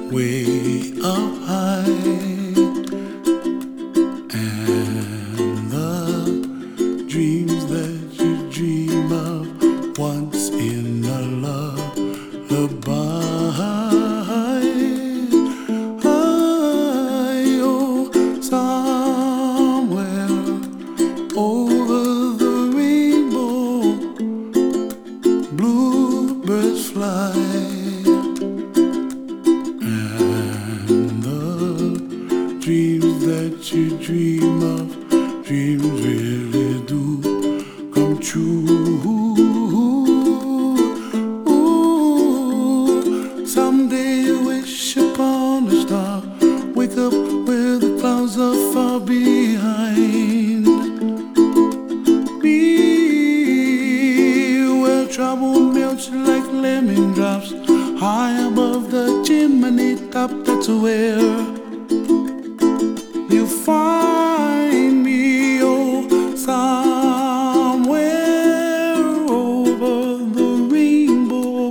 way up high, and the dreams that you dream of once in a lullaby. Oh, somewhere over the rainbow, bluebirds fly. Dreams that you dream of, dreams really do come true. Ooh, someday you wish upon a star, wake up where the clouds are far behind. Be where trouble melts like lemon drops, high above the chimney top. That's where you find me, oh, somewhere over the rainbow,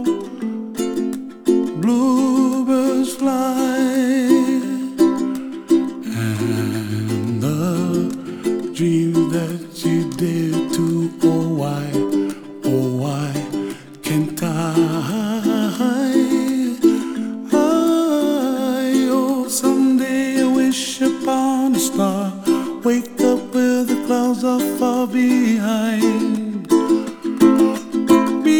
bluebirds fly, and the dreams that you dare to, oh why can't I? Upon a star, wake up where the clouds are far behind. Be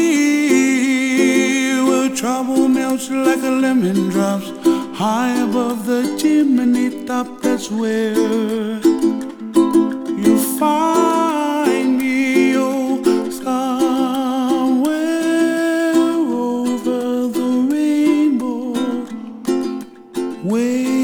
where trouble melts like a lemon drops, high above the chimney top. That's where you find me, oh, somewhere over the rainbow, way